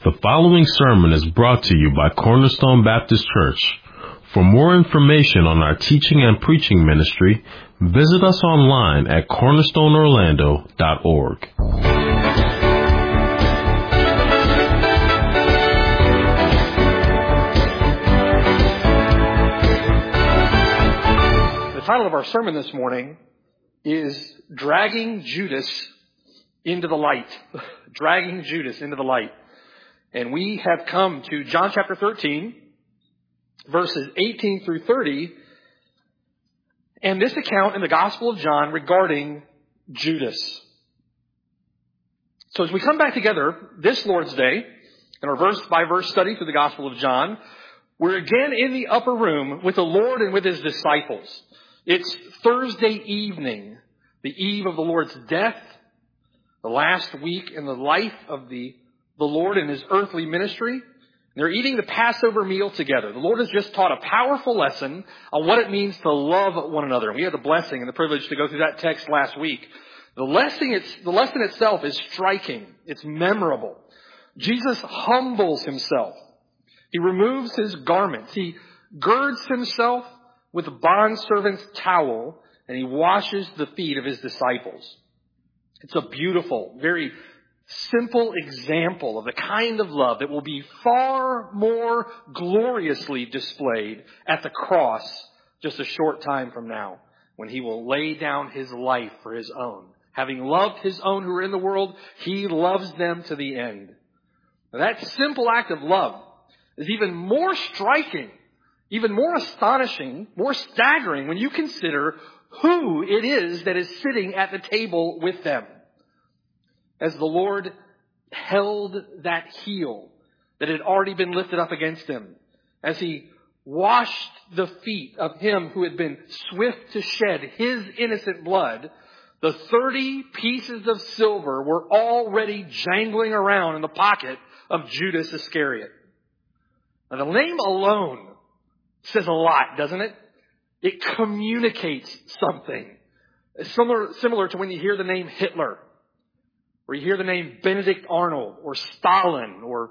The following sermon is brought to you by Cornerstone Baptist Church. For more information on our teaching and preaching ministry, visit us online at cornerstoneorlando.org. The title of our sermon this morning is Dragging Judas into the Light. Dragging Judas into the Light. And we have come to John chapter 13, verses 18 through 30, and this account in the Gospel of John regarding Judas. So as we come back together this Lord's Day, in our verse-by-verse study through the Gospel of John, we're again in the upper room with the Lord and with His disciples. It's Thursday evening, the eve of the Lord's death, the last week in the life of the Lord in His earthly ministry. They're eating the Passover meal together. The Lord has just taught a powerful lesson on what it means to love one another. And we had the blessing and the privilege to go through that text last week. The lesson itself is striking. It's memorable. Jesus humbles Himself. He removes His garments. He girds Himself with a bondservant's towel, and He washes the feet of His disciples. It's a beautiful, very simple example of the kind of love that will be far more gloriously displayed at the cross just a short time from now, when He will lay down His life for His own. Having loved His own who are in the world, He loves them to the end. Now, that simple act of love is even more striking, even more astonishing, more staggering when you consider who it is that is sitting at the table with them. As the Lord held that heel that had already been lifted up against Him, as He washed the feet of Him who had been swift to shed His innocent blood, the 30 pieces of silver were already jangling around in the pocket of Judas Iscariot. Now, the name alone says a lot, doesn't it? It communicates something. It's similar to when you hear the name Hitler, or you hear the name Benedict Arnold, or Stalin, or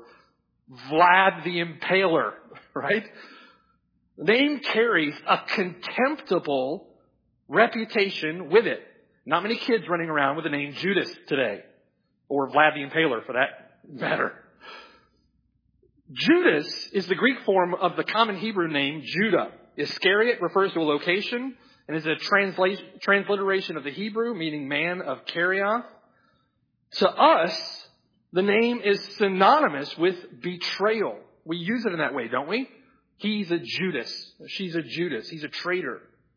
Vlad the Impaler, right? The name carries a contemptible reputation with it. Not many kids running around with the name Judas today, or Vlad the Impaler for that matter. Judas is the Greek form of the common Hebrew name Judah. Iscariot refers to a location and is a transliteration of the Hebrew, meaning man of Kerioth. To us, the name is synonymous with betrayal. We use it in that way, don't we? He's a Judas. She's a Judas. He's a traitor.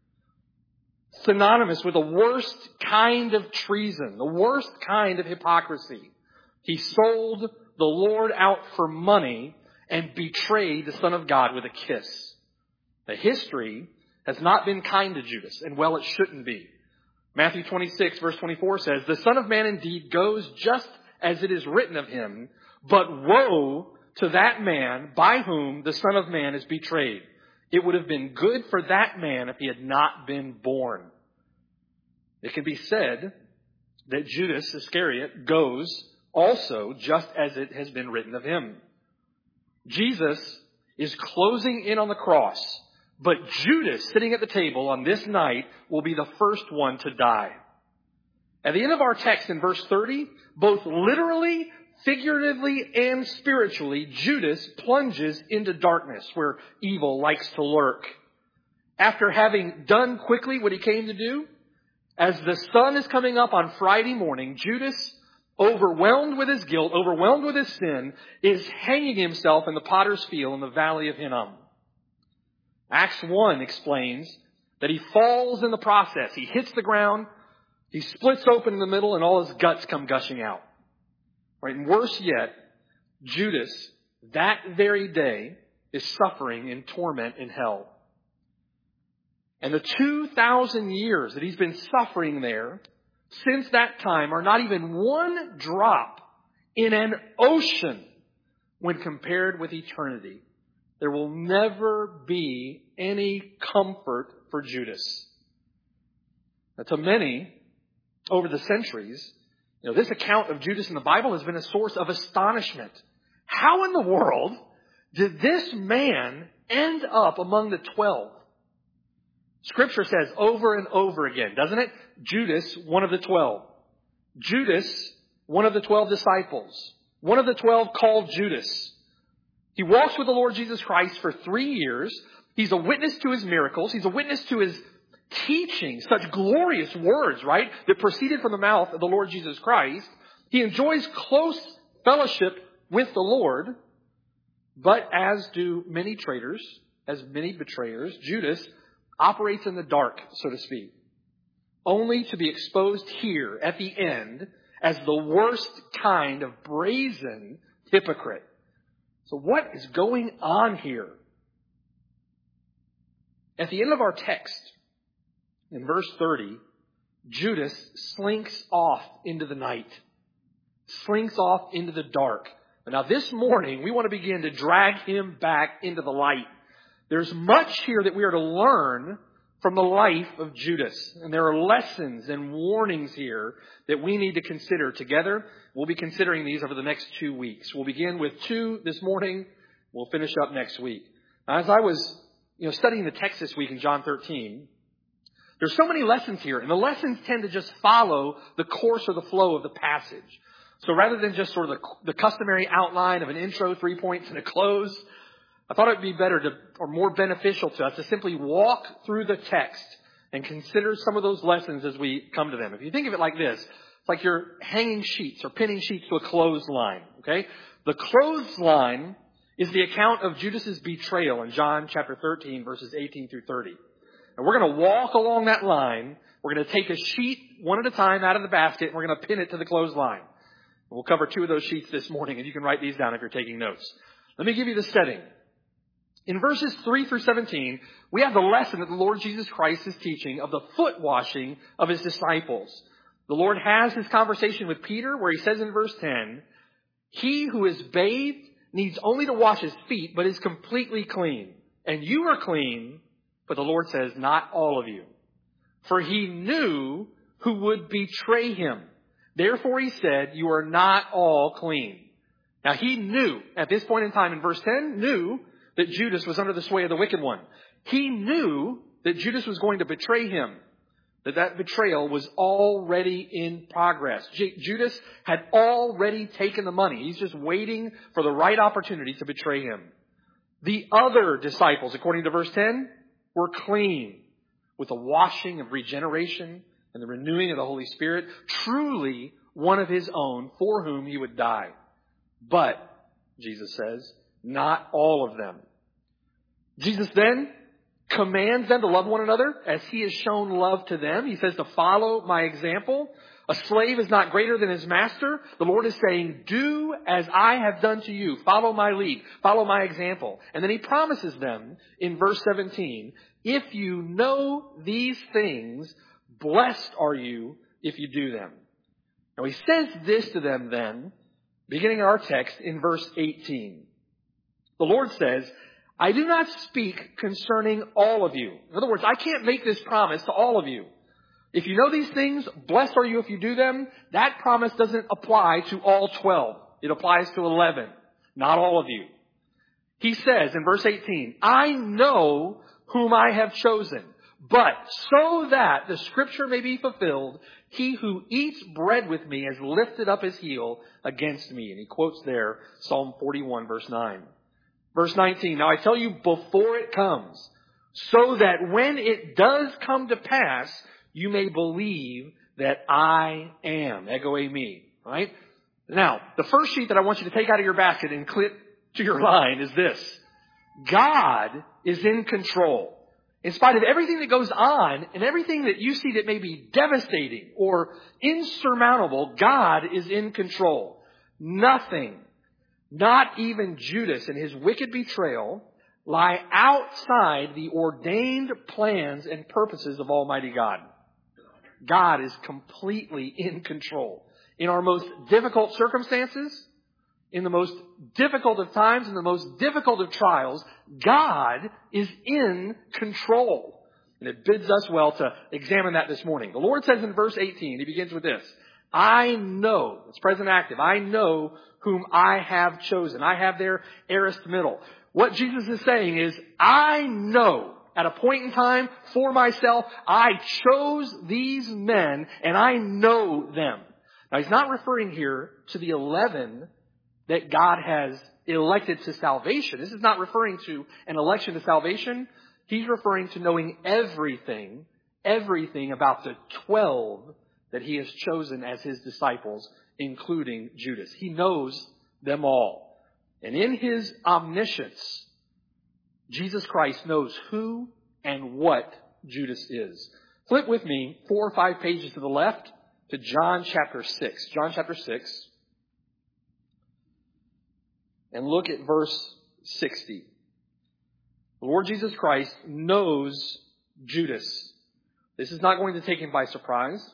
Synonymous with the worst kind of treason, the worst kind of hypocrisy. He sold the Lord out for money and betrayed the Son of God with a kiss. The history has not been kind to Judas, and well, it shouldn't be. Matthew 26, verse 24 says, "The Son of Man indeed goes just as it is written of Him, but woe to that man by whom the Son of Man is betrayed. It would have been good for that man if he had not been born." It can be said that Judas Iscariot goes also just as it has been written of him. Jesus is closing in on the cross, but Judas, sitting at the table on this night, will be the first one to die. At the end of our text in verse 30, both literally, figuratively, and spiritually, Judas plunges into darkness where evil likes to lurk. After having done quickly what he came to do, as the sun is coming up on Friday morning, Judas, overwhelmed with his guilt, overwhelmed with his sin, is hanging himself in the potter's field in the valley of Hinnom. Acts 1 explains that he falls in the process. He hits the ground, he splits open in the middle, and all his guts come gushing out. Right? And worse yet, Judas, that very day, is suffering in torment in hell. And the 2,000 years that he's been suffering there, since that time, are not even one drop in an ocean when compared with eternity. There will never be any comfort for Judas. Now, to many, over the centuries, this account of Judas in the Bible has been a source of astonishment How in the world did this man end up among the 12? Scripture says over and over again, doesn't it? Judas, one of the 12. Judas, one of the 12 disciples. One of the 12 called Judas. He walks with the Lord Jesus Christ for 3 years. He's a witness to his miracles. He's a witness to his teaching, such glorious words, right, that proceeded from the mouth of the Lord Jesus Christ. He enjoys close fellowship with the Lord. But as do many traitors, as many betrayers, Judas operates in the dark, so to speak, only to be exposed here at the end as the worst kind of brazen hypocrite. So what is going on here? At the end of our text, in verse 30, Judas slinks off into the night, slinks off into the dark. Now this morning, we want to begin to drag him back into the light. There's much here that we are to learn from the life of Judas. And there are lessons and warnings here that we need to consider together. We'll be considering these over the next 2 weeks. We'll begin with 2 this morning. We'll finish up next week. Now, as I was studying the text this week in John 13, there's so many lessons here. And the lessons tend to just follow the course or the flow of the passage. So rather than just sort of the customary outline of an intro, 3 points, and a close, I thought it would be better or more beneficial to us to simply walk through the text and consider some of those lessons as we come to them. If you think of it like this, it's like you're hanging sheets or pinning sheets to a clothesline, okay? The clothesline is the account of Judas's betrayal in John chapter 13, verses 18 through 30. And we're going to walk along that line. We're going to take a sheet one at a time out of the basket, and we're going to pin it to the clothesline. We'll cover 2 of those sheets this morning, and you can write these down if you're taking notes. Let me give you the setting. In verses 3 through 17, we have the lesson that the Lord Jesus Christ is teaching of the foot washing of his disciples. The Lord has his conversation with Peter where he says in verse 10, "He who is bathed needs only to wash his feet, but is completely clean. And you are clean," but the Lord says, "not all of you." For he knew who would betray him. Therefore he said, "You are not all clean." Now he knew, at this point in time in verse 10, knew that Judas was under the sway of the wicked one. He knew that Judas was going to betray him, that betrayal was already in progress. Judas had already taken the money. He's just waiting for the right opportunity to betray him. The other disciples, according to verse 10, were clean with the washing of regeneration and the renewing of the Holy Spirit, truly one of his own for whom he would die. But, Jesus says, not all of them. Jesus then commands them to love one another as he has shown love to them. He says to follow my example. A slave is not greater than his master. The Lord is saying, do as I have done to you. Follow my lead. Follow my example. And then he promises them in verse 17, if you know these things, blessed are you if you do them. Now he says this to them then, beginning our text in verse 18. The Lord says, I do not speak concerning all of you. In other words, I can't make this promise to all of you. If you know these things, blessed are you if you do them. That promise doesn't apply to all 12. It applies to 11, not all of you. He says in verse 18, I know whom I have chosen, but so that the scripture may be fulfilled, he who eats bread with me has lifted up his heel against me. And he quotes there Psalm 41 verse 9. Verse 19, now I tell you before it comes, so that when it does come to pass, you may believe that I am. Ego eimi, right? Now, the first sheet that I want you to take out of your basket and clip to your line is this. God is in control. In spite of everything that goes on and everything that you see that may be devastating or insurmountable, God is in control. Nothing, not even Judas and his wicked betrayal, lie outside the ordained plans and purposes of Almighty God. God is completely in control. In our most difficult circumstances, in the most difficult of times, in the most difficult of trials, God is in control. And it bids us well to examine that this morning. The Lord says in verse 18, he begins with this, I know, it's present active, I know whom I have chosen. I have there aorist middle. What Jesus is saying is, I know at a point in time for myself, I chose these men and I know them. Now he's not referring here to the 11 that God has elected to salvation. This is not referring to an election to salvation. He's referring to knowing everything about the 12 that he has chosen as his disciples, including Judas. He knows them all. And in his omniscience, Jesus Christ knows who and what Judas is. Flip with me 4 or 5 pages to the left to John chapter 6. John chapter 6. And look at verse 60. The Lord Jesus Christ knows Judas. This is not going to take him by surprise.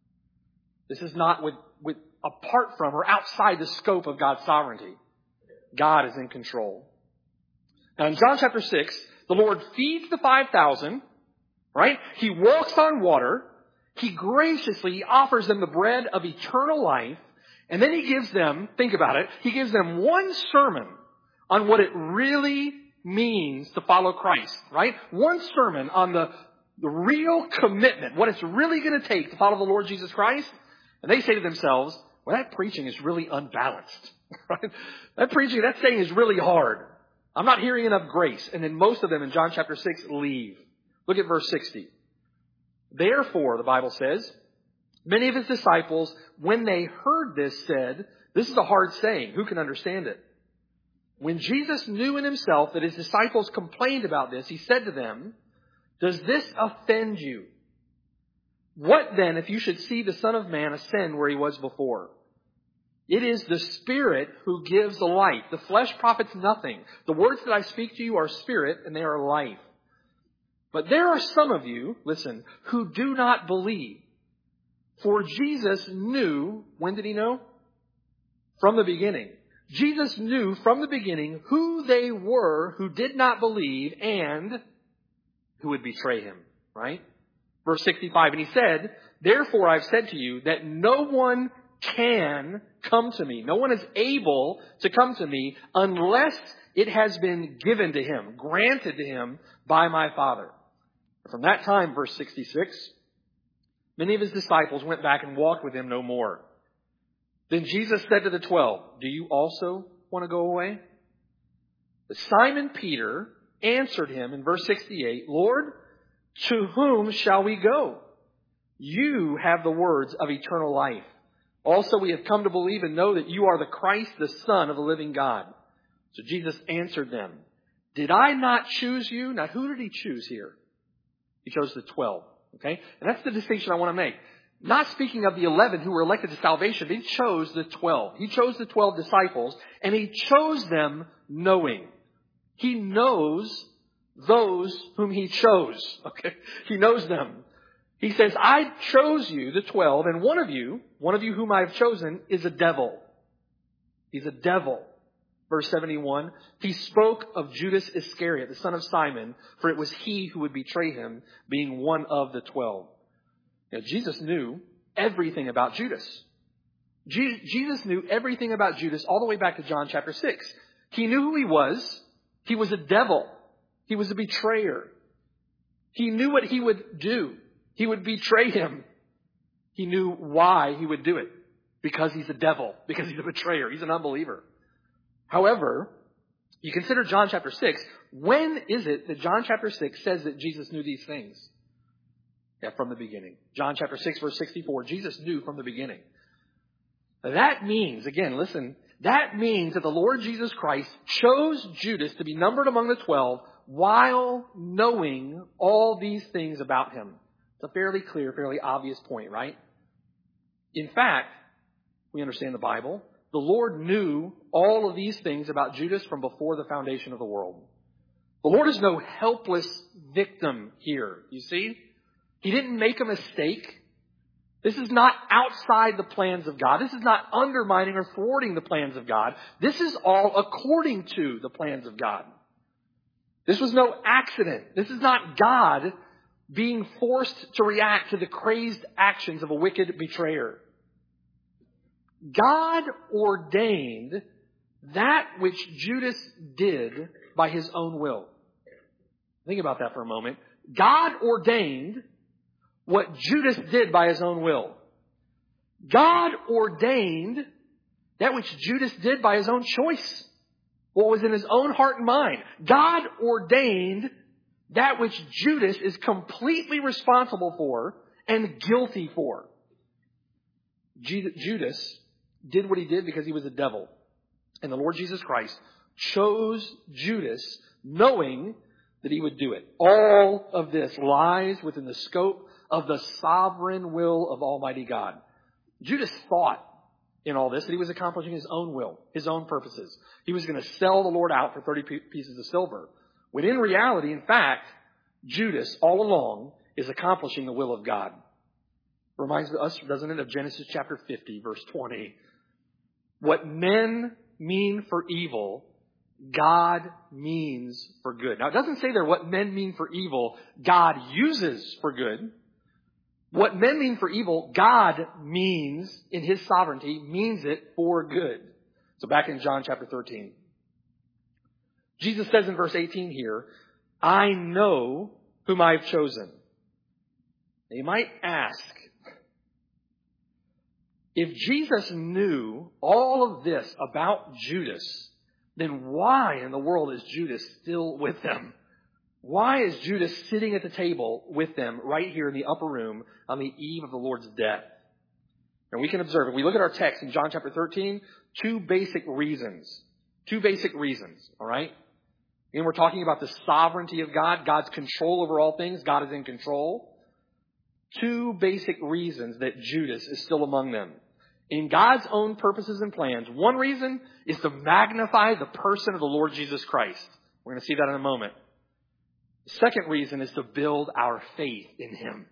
This is not with apart from or outside the scope of God's sovereignty. God is in control. Now in John chapter 6, the Lord feeds the 5,000, right? He walks on water. He graciously offers them the bread of eternal life. And then he gives them, think about it, he gives them one sermon on what it really means to follow Christ, right? One sermon on the real commitment, what it's really going to take to follow the Lord Jesus Christ. And they say to themselves, well, that preaching is really unbalanced, right? That saying is really hard. I'm not hearing enough grace. And then most of them in John chapter 6 leave. Look at verse 60. Therefore, the Bible says, many of his disciples, when they heard this, said, this is a hard saying. Who can understand it? When Jesus knew in himself that his disciples complained about this, he said to them, does this offend you? What then if you should see the Son of Man ascend where he was before? It is the Spirit who gives the life. The flesh profits nothing. The words that I speak to you are spirit and they are life. But there are some of you, listen, who do not believe. For Jesus knew, when did he know? From the beginning. Jesus knew from the beginning who they were who did not believe and who would betray him, right? Verse 65, and he said, therefore I've said to you that no one can come to me. No one is able to come to me unless it has been given to him, granted to him by my Father. From that time, verse 66, many of his disciples went back and walked with him no more. Then Jesus said to the 12, do you also want to go away? But Simon Peter answered him in verse 68, Lord, to whom shall we go? You have the words of eternal life. Also, we have come to believe and know that you are the Christ, the Son of the living God. So Jesus answered them, did I not choose you? Now, who did he choose here? He chose the 12. Okay? And that's the distinction I want to make. Not speaking of the 11 who were elected to salvation, he chose the 12. He chose the 12 disciples, and he chose them knowing. He knows those whom he chose. Okay? He knows them. He says, I chose you, the 12, and one of you whom I have chosen is a devil. He's a devil. Verse 71, he spoke of Judas Iscariot, the son of Simon, for it was he who would betray him, being one of the 12. Now, Jesus knew everything about Judas. Jesus knew everything about Judas all the way back to John chapter 6. He knew who he was. He was a devil. He was a betrayer. He knew what he would do. He would betray him. He knew why he would do it. Because he's a devil. Because he's a betrayer. He's an unbeliever. However, you consider John chapter 6. When is it that John chapter 6 says that Jesus knew these things? Yeah, from the beginning. John chapter 6 verse 64. Jesus knew from the beginning. That means, again, listen, that means that the Lord Jesus Christ chose Judas to be numbered among the 12 while knowing all these things about him. It's a fairly clear, fairly obvious point, right? In fact, we understand the Bible. The Lord knew all of these things about Judas from before the foundation of the world. The Lord is no helpless victim here, you see? He didn't make a mistake. This is not outside the plans of God. This is not undermining or thwarting the plans of God. This is all according to the plans of God. This was no accident. This is not God being forced to react to the crazed actions of a wicked betrayer. God ordained that which Judas did by his own will. Think about that for a moment. God ordained what Judas did by his own will. God ordained that which Judas did by his own choice. What was in his own heart and mind. God ordained that which Judas is completely responsible for and guilty for. Judas did what he did because he was a devil. And the Lord Jesus Christ chose Judas knowing that he would do it. All of this lies within the scope of the sovereign will of Almighty God. Judas thought in all this that he was accomplishing his own will, his own purposes. He was going to sell the Lord out for 30 pieces of silver. When in reality, in fact, Judas all along is accomplishing the will of God. Reminds us, doesn't it, of Genesis chapter 50, verse 20. What men mean for evil, God means for good. Now, it doesn't say there what men mean for evil, God uses for good. What men mean for evil, God means, in His sovereignty, means it for good. So back in John chapter 13. Jesus says in verse 18 here, I know whom I have chosen. Now you might ask, if Jesus knew all of this about Judas, then why in the world is Judas still with them? Why is Judas sitting at the table with them right here in the upper room on the eve of the Lord's death? And we can observe, if we look at our text in John chapter 13, two basic reasons. All right? And we're talking about the sovereignty of God, God's control over all things. God is in control. Two basic reasons that Judas is still among them. In God's own purposes and plans, one reason is to magnify the person of the Lord Jesus Christ. We're going to see that in a moment. The second reason is to build our faith in Him.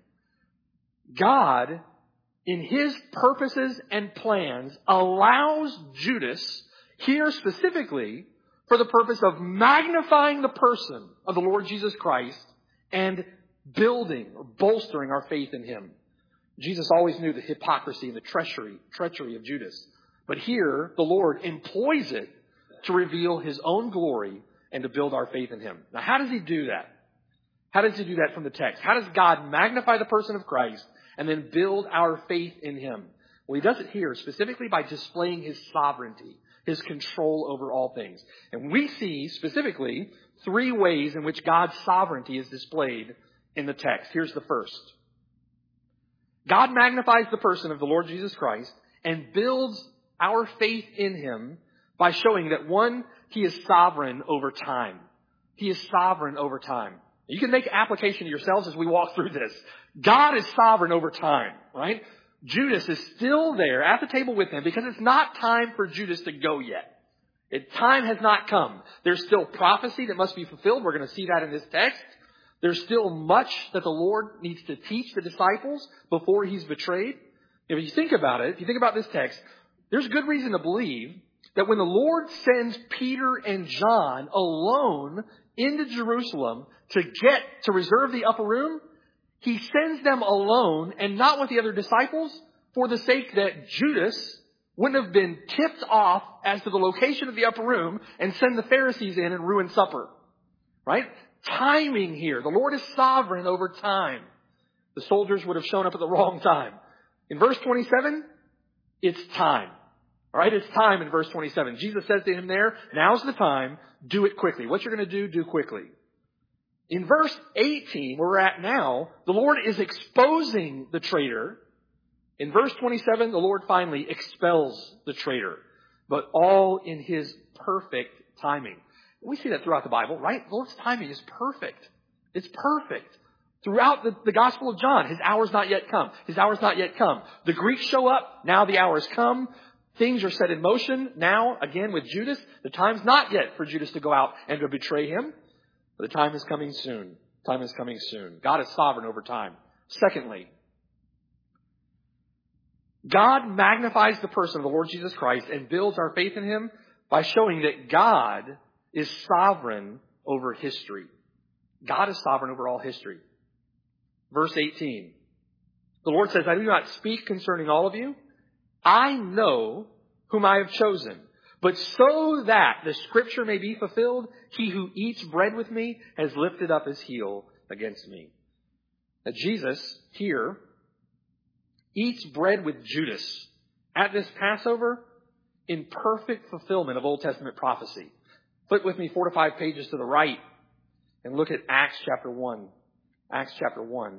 God, in His purposes and plans, allows Judas, here specifically, for the purpose of magnifying the person of the Lord Jesus Christ and building or bolstering our faith in Him. Jesus always knew the hypocrisy and the treachery of Judas. But here, the Lord employs it to reveal His own glory and to build our faith in Him. Now, how does He do that? How does He do that from the text? How does God magnify the person of Christ and then build our faith in Him? Well, He does it here specifically by displaying His sovereignty, His control over all things. And we see specifically three ways in which God's sovereignty is displayed in the text. Here's the first. God magnifies the person of the Lord Jesus Christ and builds our faith in Him by showing that, one, He is sovereign over time. He is sovereign over time. You can make application to yourselves as we walk through this. God is sovereign over time, right? Judas is still there at the table with Him because it's not time for Judas to go yet. Time has not come. There's still prophecy that must be fulfilled. We're going to see that in this text. There's still much that the Lord needs to teach the disciples before He's betrayed. If you think about it, if you think about this text, there's good reason to believe that when the Lord sends Peter and John alone into Jerusalem to reserve the upper room, He sends them alone and not with the other disciples for the sake that Judas wouldn't have been tipped off as to the location of the upper room and send the Pharisees in and ruin supper. Right? Timing here. The Lord is sovereign over time. The soldiers would have shown up at the wrong time. In verse 27, it's time. All right, it's time in verse 27. Jesus says to him there, now's the time, do it quickly. What you're going to do quickly. In verse 18, where we're at now, the Lord is exposing the traitor. In verse 27, the Lord finally expels the traitor, but all in His perfect timing. We see that throughout the Bible, right? The Lord's timing is perfect. It's perfect. Throughout the Gospel of John, His hour's not yet come. His hour's not yet come. The Greeks show up. Now the hour has come. Things are set in motion. Now, again, with Judas, the time's not yet for Judas to go out and to betray Him. But the time is coming soon. Time is coming soon. God is sovereign over time. Secondly, God magnifies the person of the Lord Jesus Christ and builds our faith in Him by showing that God is sovereign over history. God is sovereign over all history. Verse 18. The Lord says, I do not speak concerning all of you. I know whom I have chosen. But so that the scripture may be fulfilled, he who eats bread with me has lifted up his heel against me. Now Jesus here eats bread with Judas at this Passover in perfect fulfillment of Old Testament prophecy. Flip with me 4 to 5 pages to the right and look at Acts chapter 1. Acts chapter 1.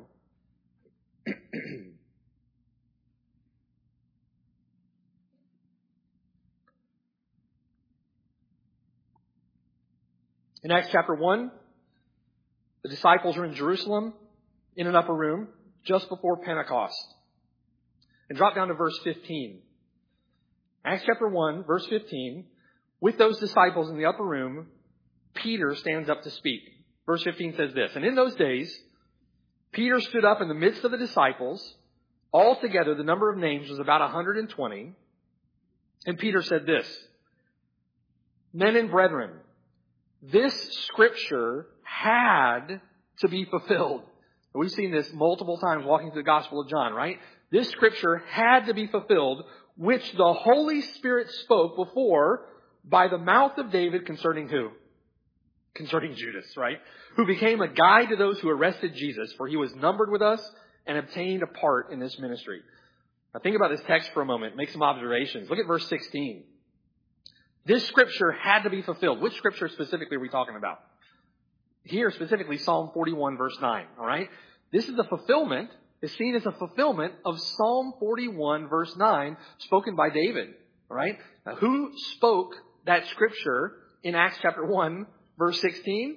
In Acts chapter 1, the disciples are in Jerusalem in an upper room just before Pentecost. And drop down to verse 15. Acts chapter 1, verse 15. With those disciples in the upper room, Peter stands up to speak. Verse 15 says this, and in those days, Peter stood up in the midst of the disciples. Altogether, the number of names was about 120. And Peter said this, men and brethren, this scripture had to be fulfilled. We've seen this multiple times walking through the Gospel of John, right? This scripture had to be fulfilled, which the Holy Spirit spoke before by the mouth of David concerning who? Concerning Judas, right? Who became a guide to those who arrested Jesus, for he was numbered with us and obtained a part in this ministry. Now think about this text for a moment. Make some observations. Look at verse 16. This scripture had to be fulfilled. Which scripture specifically are we talking about? Here specifically Psalm 41 verse 9, all right? This is the fulfillment, is seen as a fulfillment of Psalm 41 verse 9 spoken by David, all right? Now who spoke that scripture in Acts chapter 1 verse 16?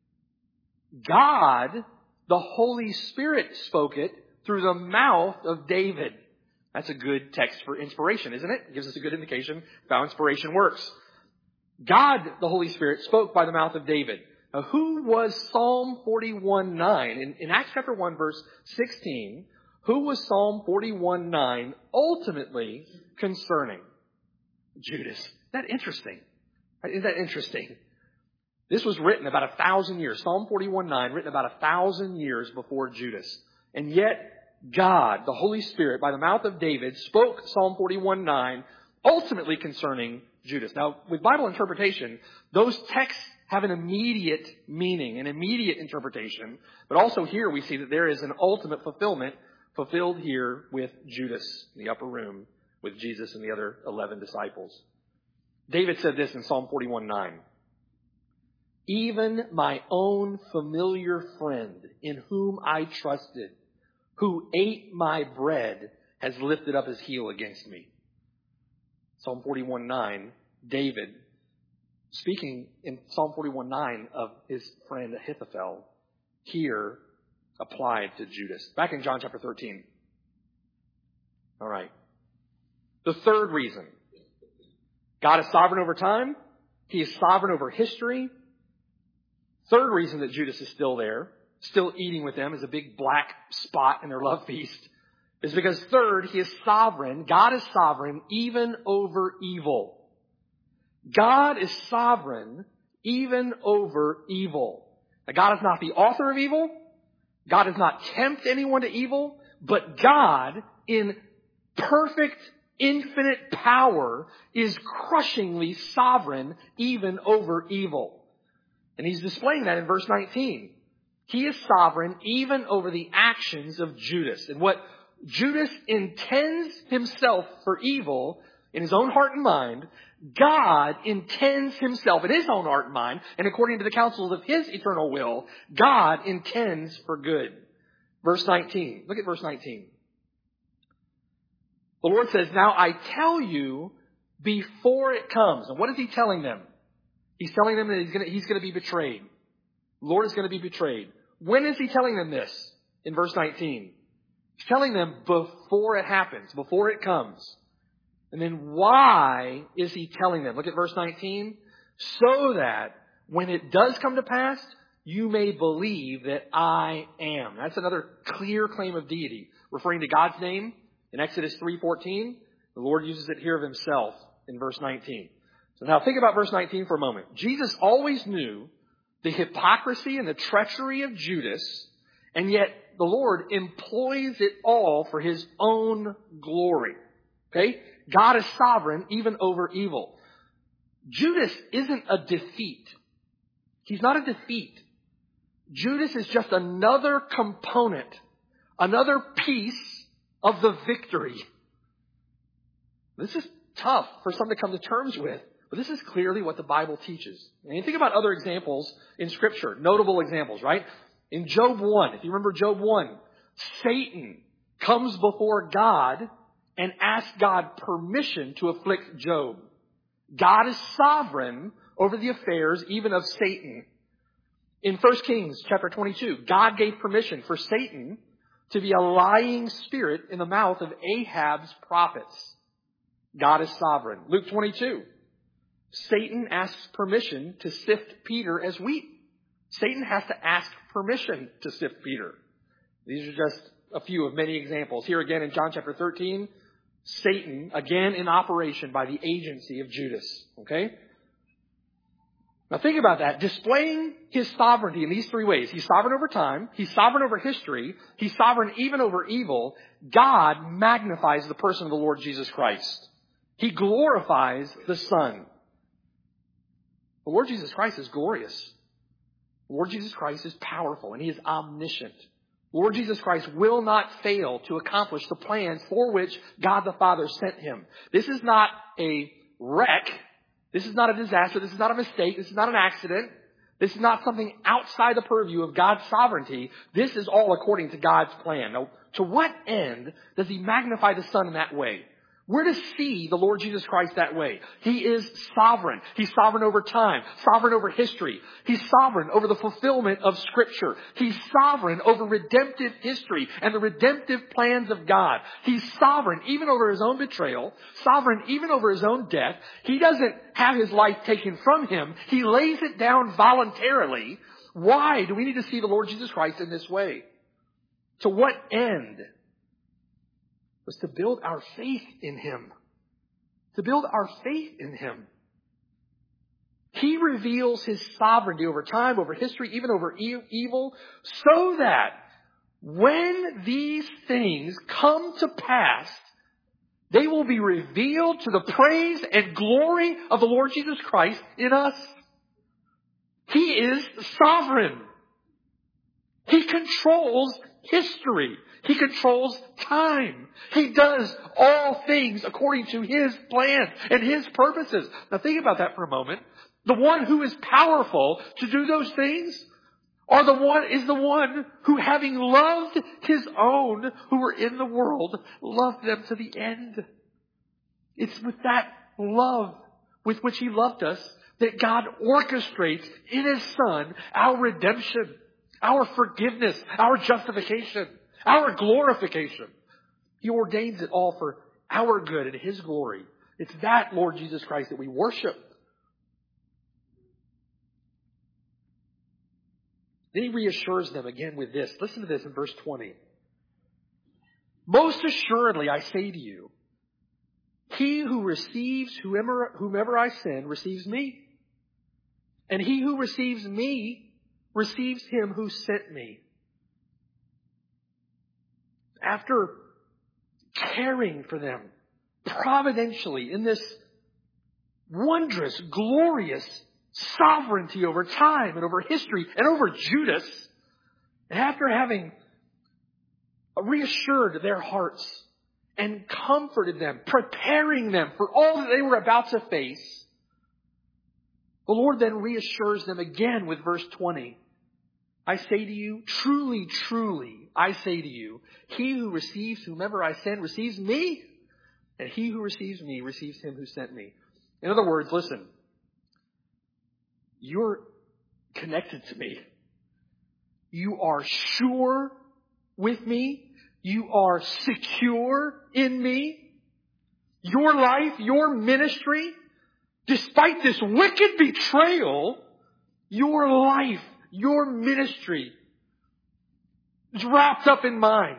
God, the Holy Spirit spoke it through the mouth of David. That's a good text for inspiration, isn't it? It gives us a good indication of how inspiration works. God, the Holy Spirit, spoke by the mouth of David. Now, who was Psalm 41:9? In Acts chapter 1, verse 16, who was Psalm 41:9 ultimately concerning? Judas. Isn't that interesting? Isn't that interesting? This was written about 1,000 years. Psalm 41:9, written about 1,000 years before Judas. And yet, God, the Holy Spirit, by the mouth of David, spoke Psalm 41:9 ultimately concerning Judas. Now, with Bible interpretation, those texts have an immediate meaning, an immediate interpretation. But also here we see that there is an ultimate fulfillment fulfilled here with Judas in the upper room with Jesus and the other 11 disciples. David said this in Psalm 41:9. Even my own familiar friend in whom I trusted, who ate my bread, has lifted up his heel against me. Psalm 41:9, David, speaking in Psalm 41:9 of his friend Ahithophel, here applied to Judas. Back in John chapter 13. All right. The third reason. God is sovereign over time. He is sovereign over history. Third reason that Judas is still there, still eating with them as a big black spot in their love feast, is because third, he is sovereign. God is sovereign even over evil. God is sovereign even over evil. Now, God is not the author of evil. God does not tempt anyone to evil. But God, in perfect, infinite power, is crushingly sovereign even over evil. And he's displaying that in verse 19. He is sovereign even over the actions of Judas. And what Judas intends himself for evil in his own heart and mind, God intends himself in his own heart and mind, and according to the counsels of his eternal will, God intends for good. Verse 19. Look at verse 19. The Lord says, now I tell you before it comes. And what is he telling them? He's telling them that he's going to be betrayed. The Lord is going to be betrayed. When is he telling them this? In verse 19. He's telling them before it happens, before it comes. And then why is he telling them? Look at verse 19. So that when it does come to pass, you may believe that I am. That's another clear claim of deity, referring to God's name in Exodus 3:14. The Lord uses it here of himself in verse 19. So now think about verse 19 for a moment. Jesus always knew the hypocrisy and the treachery of Judas, and yet the Lord employs it all for his own glory. Okay? God is sovereign even over evil. Judas isn't a defeat. He's not a defeat. Judas is just another component, another piece of the victory. This is tough for some to come to terms with, but this is clearly what the Bible teaches. And you think about other examples in Scripture, notable examples, right? In Job 1, if you remember Job 1, Satan comes before God and asks God permission to afflict Job. God is sovereign over the affairs even of Satan. In 1 Kings chapter 22, God gave permission for Satan to be a lying spirit in the mouth of Ahab's prophets. God is sovereign. Luke 22, Satan asks permission to sift Peter as wheat. Satan has to ask permission to sift Peter. These are just a few of many examples. Here again in John chapter 13, Satan, again in operation by the agency of Judas. Okay? Now think about that. Displaying his sovereignty in these three ways. He's sovereign over time. He's sovereign over history. He's sovereign even over evil. God magnifies the person of the Lord Jesus Christ. He glorifies the Son. The Lord Jesus Christ is glorious. The Lord Jesus Christ is powerful and He is omniscient. The Lord Jesus Christ will not fail to accomplish the plans for which God the Father sent Him. This is not a wreck. This is not a disaster. This is not a mistake. This is not an accident. This is not something outside the purview of God's sovereignty. This is all according to God's plan. Now, to what end does He magnify the Son in that way? We're to see the Lord Jesus Christ that way. He is sovereign. He's sovereign over time, sovereign over history. He's sovereign over the fulfillment of Scripture. He's sovereign over redemptive history and the redemptive plans of God. He's sovereign even over His own betrayal, sovereign even over His own death. He doesn't have His life taken from Him. He lays it down voluntarily. Why do we need to see the Lord Jesus Christ in this way? To what end? Was to build our faith in Him. To build our faith in Him. He reveals His sovereignty over time, over history, even over evil, so that when these things come to pass, they will be revealed to the praise and glory of the Lord Jesus Christ in us. He is sovereign. He controls history. He controls time. He does all things according to His plans and His purposes. Now think about that for a moment. The one who is powerful to do those things is the one who, having loved His own who were in the world, loved them to the end. It's with that love with which He loved us that God orchestrates in His Son our redemption, our forgiveness, our justification, our glorification. He ordains it all for our good and His glory. It's that Lord Jesus Christ that we worship. Then He reassures them again with this. Listen to this in verse 20. Most assuredly I say to you, he who receives whomever I send receives me. And he who receives me receives Him who sent me. After caring for them providentially in this wondrous, glorious sovereignty over time and over history and over Judas, and after having reassured their hearts and comforted them, preparing them for all that they were about to face, the Lord then reassures them again with verse 20. I say to you, truly, truly, I say to you, he who receives whomever I send receives me, and he who receives me receives Him who sent me. In other words, listen, you're connected to me. You are sure with me. You are secure in me. Your life, your ministry, despite this wicked betrayal, your life, your ministry is wrapped up in mine.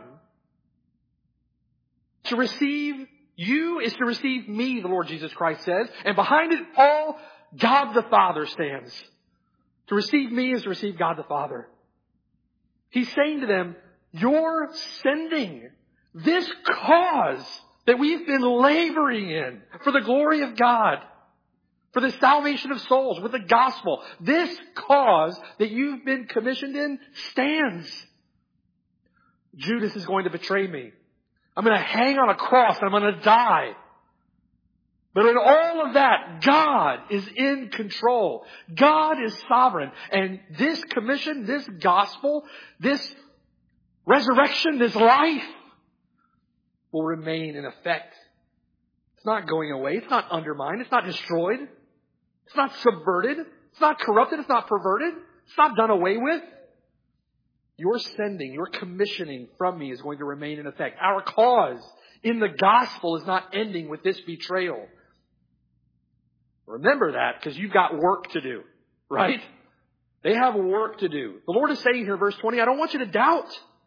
To receive you is to receive me, the Lord Jesus Christ says. And behind it all, God the Father stands. To receive me is to receive God the Father. He's saying to them, you're sending this cause that we've been laboring in for the glory of God, for the salvation of souls, with the gospel. This cause that you've been commissioned in stands. Judas is going to betray me. I'm going to hang on a cross and I'm going to die. But in all of that, God is in control. God is sovereign. And this commission, this gospel, this resurrection, this life will remain in effect. It's not going away. It's not undermined. It's not destroyed. It's not subverted. It's not corrupted. It's not perverted. It's not done away with. Your sending, your commissioning from me is going to remain in effect. Our cause in the gospel is not ending with this betrayal. Remember that, because you've got work to do, right? They have work to do. The Lord is saying here, verse 20, I don't want you to doubt.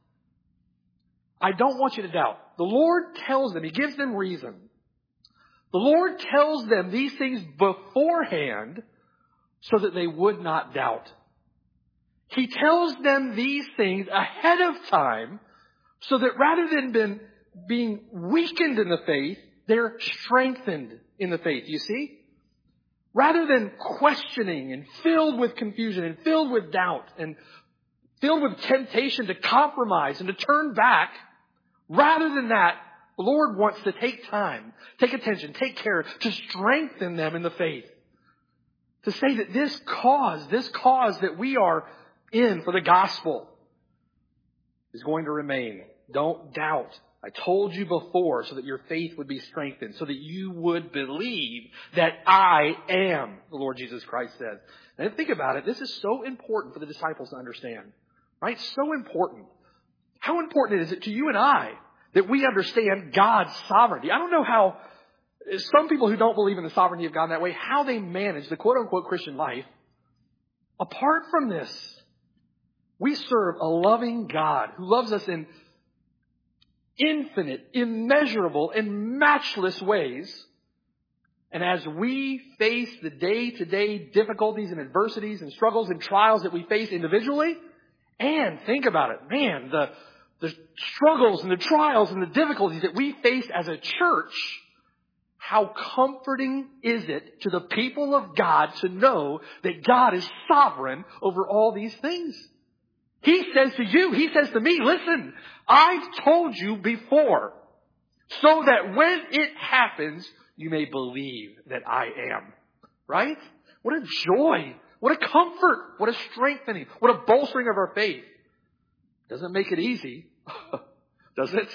I don't want you to doubt. The Lord tells them, He gives them reason. The Lord tells them these things beforehand so that they would not doubt. He tells them these things ahead of time so that rather than being weakened in the faith, they're strengthened in the faith. You see? Rather than questioning and filled with confusion and filled with doubt and filled with temptation to compromise and to turn back, rather than that, the Lord wants to take time, take attention, take care to strengthen them in the faith. To say that this cause that we are in for the gospel is going to remain. Don't doubt. I told you before so that your faith would be strengthened, so that you would believe that I am, the Lord Jesus Christ says. And think about it. This is so important for the disciples to understand. Right? So important. How important is it to you and I that we understand God's sovereignty? I don't know how some people who don't believe in the sovereignty of God in that way, how they manage the quote-unquote Christian life. Apart from this, we serve a loving God who loves us in infinite, immeasurable, and matchless ways. And as we face the day-to-day difficulties and adversities and struggles and trials that we face individually, and think about it, man, the struggles and the trials and the difficulties that we face as a church, how comforting is it to the people of God to know that God is sovereign over all these things? He says to you, He says to me, listen, I've told you before, so that when it happens, you may believe that I am. Right? What a joy. What a comfort. What a strengthening. What a bolstering of our faith. Doesn't make it easy, does it?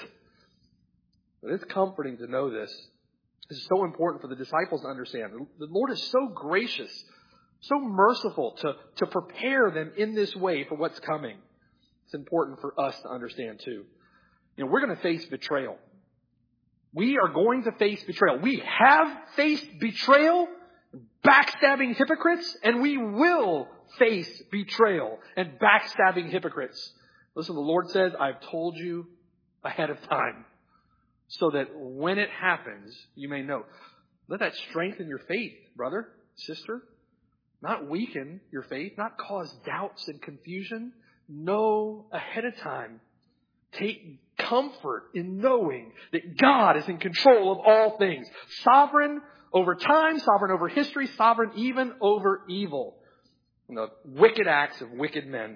But it's comforting to know this. This is so important for the disciples to understand. The Lord is so gracious, so merciful to prepare them in this way for what's coming. It's important for us to understand too. You know, we're going to face betrayal. We are going to face betrayal. We have faced betrayal, backstabbing hypocrites, and we will face betrayal and backstabbing hypocrites. Listen, the Lord says, I've told you ahead of time so that when it happens, you may know. Let that strengthen your faith, brother, sister. Not weaken your faith, not cause doubts and confusion. Know ahead of time. Take comfort in knowing that God is in control of all things. Sovereign over time, sovereign over history, sovereign even over evil. And the wicked acts of wicked men.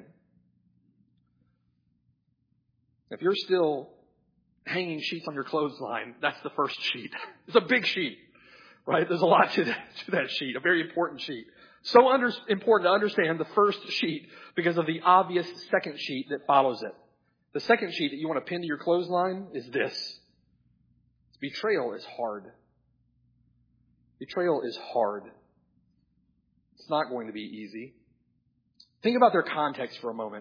If you're still hanging sheets on your clothesline, that's the first sheet. It's a big sheet, right? There's a lot to that sheet, a very important sheet. So important to understand the first sheet because of the obvious second sheet that follows it. The second sheet that you want to pin to your clothesline is this. Betrayal is hard. Betrayal is hard. It's not going to be easy. Think about their context for a moment.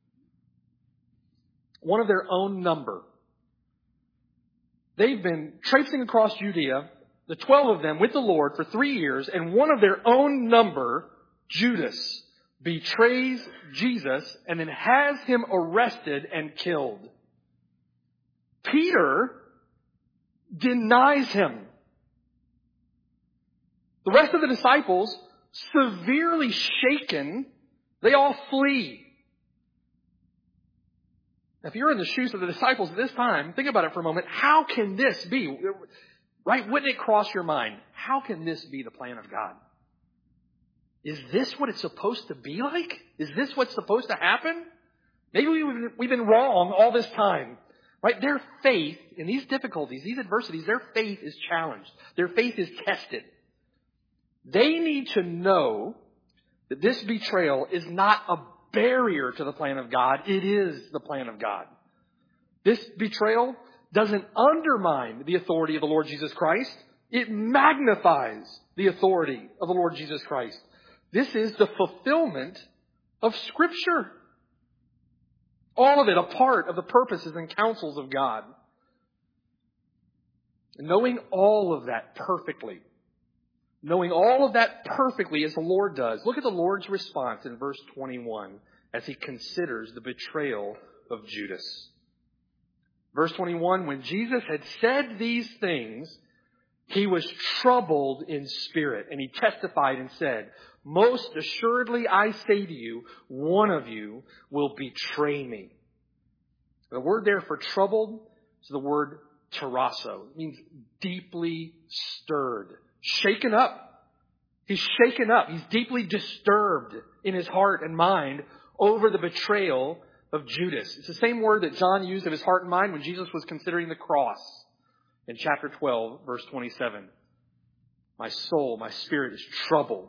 One of their own number. They've been traipsing across Judea, the 12 of them, with the Lord for 3 years, and one of their own number, Judas, betrays Jesus and then has him arrested and killed. Peter denies him. The rest of the disciples, severely shaken, they all flee. If you're in the shoes of the disciples at this time, think about it for a moment. How can this be? Right? Wouldn't it cross your mind? How can this be the plan of God? Is this what it's supposed to be like? Is this what's supposed to happen? Maybe we've been wrong all this time. Right? Their faith in these difficulties, these adversities, their faith is challenged. Their faith is tested. They need to know that this betrayal is not a barrier to the plan of God. It is the plan of God. This betrayal doesn't undermine the authority of the Lord Jesus Christ. It magnifies the authority of the Lord Jesus Christ. This is the fulfillment of Scripture. All of it a part of the purposes and counsels of God. Knowing all of that perfectly. Knowing all of that perfectly as the Lord does. Look at the Lord's response in verse 21 as He considers the betrayal of Judas. Verse 21, when Jesus had said these things, He was troubled in spirit, and He testified and said, most assuredly I say to you, one of you will betray me. The word there for troubled is the word tarasso. It means deeply stirred, shaken up. He's shaken up. He's deeply disturbed in his heart and mind over the betrayal of Judas. It's the same word that John used of his heart and mind when Jesus was considering the cross in chapter 12, verse 27. My soul, my spirit is troubled.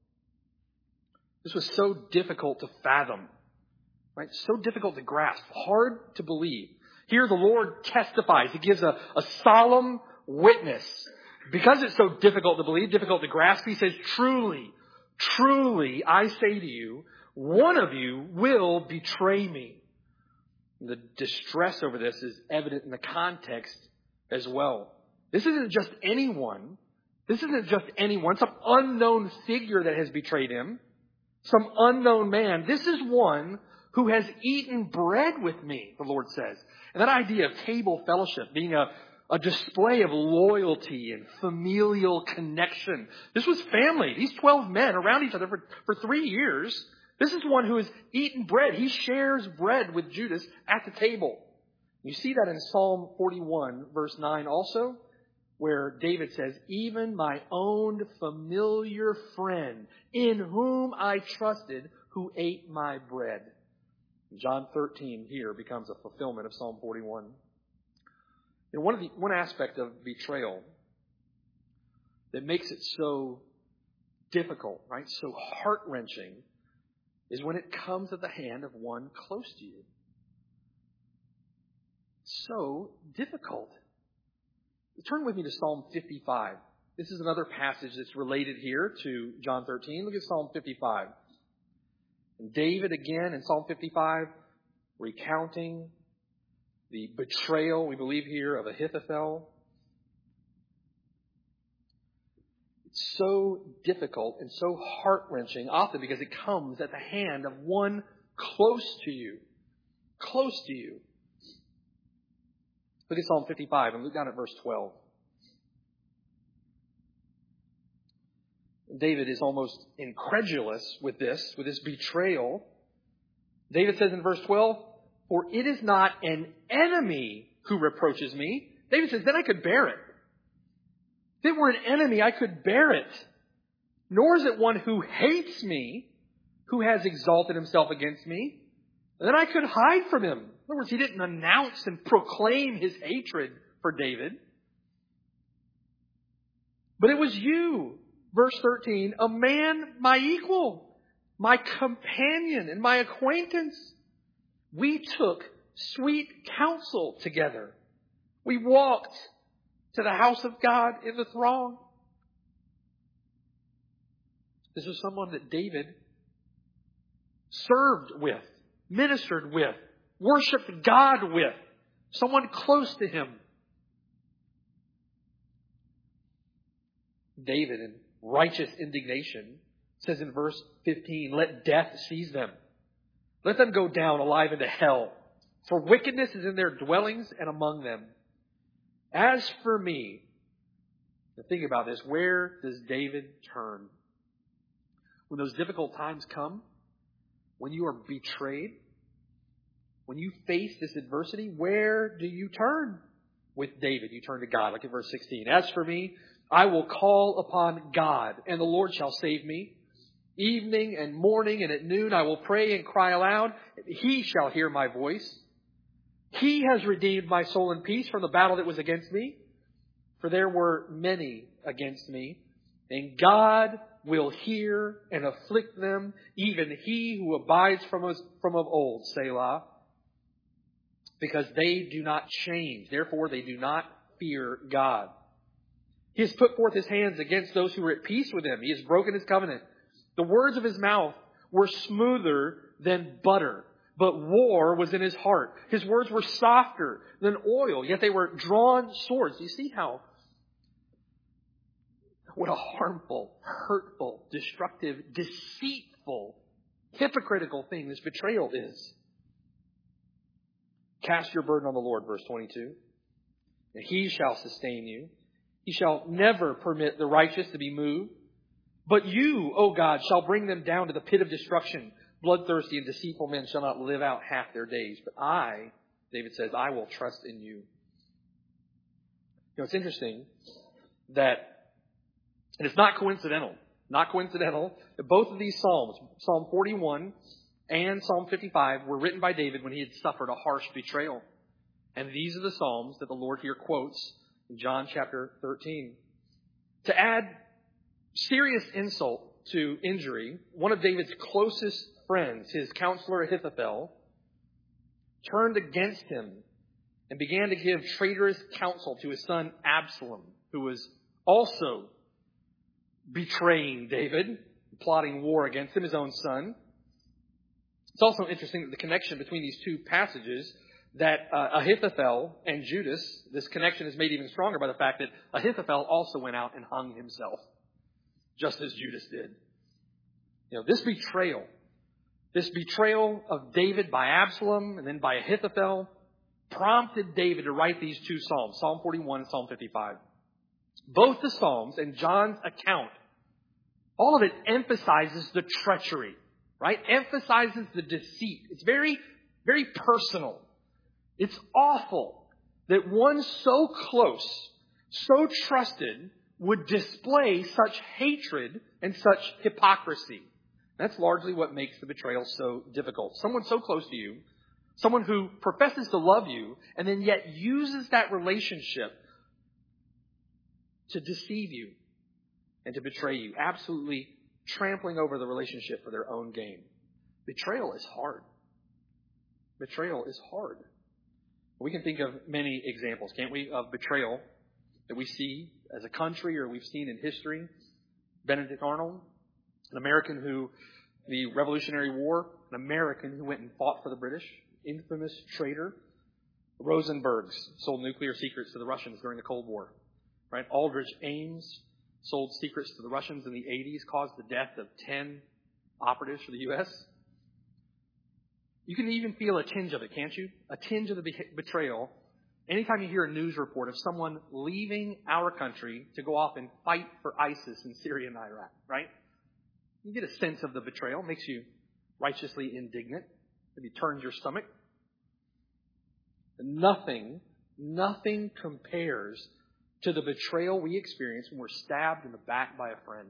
This was so difficult to fathom, right? So difficult to grasp, hard to believe. Here the Lord testifies. He gives a solemn witness. Because it's so difficult to believe, difficult to grasp, He says, truly, truly, I say to you, one of you will betray me. The distress over this is evident in the context as well. This isn't just anyone. This isn't just anyone, some unknown figure that has betrayed Him. Some unknown man. This is one who has eaten bread with me, the Lord says. And that idea of table fellowship being a display of loyalty and familial connection. This was family. These 12 men around each other for 3 years. This is one who has eaten bread. He shares bread with Judas at the table. You see that in Psalm 41, verse 9 also, where David says, even my own familiar friend, in whom I trusted, who ate my bread. John 13 here becomes a fulfillment of Psalm 41. And one aspect of betrayal that makes it so difficult, right, so heart-wrenching, is when it comes at the hand of one close to you. So difficult. Turn with me to Psalm 55. This is another passage that's related here to John 13. Look at Psalm 55. And David again in Psalm 55 recounting the betrayal, we believe here, of Ahithophel. It's so difficult and so heart-wrenching, often because it comes at the hand of one close to you. Close to you. Look at Psalm 55 and look down at verse 12. David is almost incredulous with this betrayal. David says in verse 12, for it is not an enemy who reproaches me. David says, then I could bear it. If it were an enemy, I could bear it. Nor is it one who hates me, who has exalted himself against me. Then I could hide from him. In other words, he didn't announce and proclaim his hatred for David. But it was you, verse 13, a man my equal, my companion and my acquaintance. We took sweet counsel together. We walked to the house of God in the throng. This was someone that David served with, ministered with, worshiped God with, someone close to him. David, in righteous indignation, says in verse 15, let death seize them. Let them go down alive into hell, for wickedness is in their dwellings and among them. As for me, think about this, where does David turn? When those difficult times come, when you are betrayed, When you face this adversity, where do you turn? With David, you turn to God. Look at verse 16. As for me, I will call upon God, and the Lord shall save me. Evening and morning and at noon I will pray and cry aloud. He shall hear my voice. He has redeemed my soul in peace from the battle that was against me. For there were many against me. And God will hear and afflict them, even he who abides from of old, Selah. Because they do not change. Therefore they do not fear God. He has put forth his hands against those who are at peace with him. He has broken his covenant. The words of his mouth were smoother than butter, but war was in his heart. His words were softer than oil, yet they were drawn swords. You see what a harmful, hurtful, destructive, deceitful, hypocritical thing this betrayal is. Cast your burden on the Lord, verse 22, and he shall sustain you. He shall never permit the righteous to be moved. But you, O God, shall bring them down to the pit of destruction. Bloodthirsty and deceitful men shall not live out half their days. But I, David says, I will trust in you. It's interesting that, and it's not coincidental, that both of these Psalms, Psalm 41 and Psalm 55, were written by David when he had suffered a harsh betrayal. And these are the Psalms that the Lord here quotes in John chapter 13. To add serious insult to injury, one of David's closest friends, his counselor Ahithophel, turned against him and began to give traitorous counsel to his son Absalom, who was also betraying David, plotting war against him, his own son. It's also interesting that the connection between these two passages, that Ahithophel and Judas, this connection is made even stronger by the fact that Ahithophel also went out and hung himself, just as Judas did. This betrayal of David by Absalom and then by Ahithophel prompted David to write these two Psalms, Psalm 41 and Psalm 55. Both the Psalms and John's account, all of it emphasizes the treachery, right? Emphasizes the deceit. It's very, very personal. It's awful that one so close, so trusted, would display such hatred and such hypocrisy. That's largely what makes the betrayal so difficult. Someone so close to you, someone who professes to love you, and then yet uses that relationship to deceive you and to betray you, absolutely trampling over the relationship for their own gain. Betrayal is hard. Betrayal is hard. We can think of many examples, can't we, of betrayal that we see as a country or we've seen in history. Benedict Arnold, an American who, the Revolutionary War, an American who went and fought for the British, infamous traitor. Rosenbergs sold nuclear secrets to the Russians during the Cold War. Right? Aldrich Ames sold secrets to the Russians in the 80s, caused the death of 10 operatives for the U.S. You can even feel a tinge of it, can't you? A tinge of the betrayal. Anytime you hear a news report of someone leaving our country to go off and fight for ISIS in Syria and Iraq, right? You get a sense of the betrayal. It makes you righteously indignant. Maybe turns your stomach. Nothing compares to the betrayal we experience when we're stabbed in the back by a friend.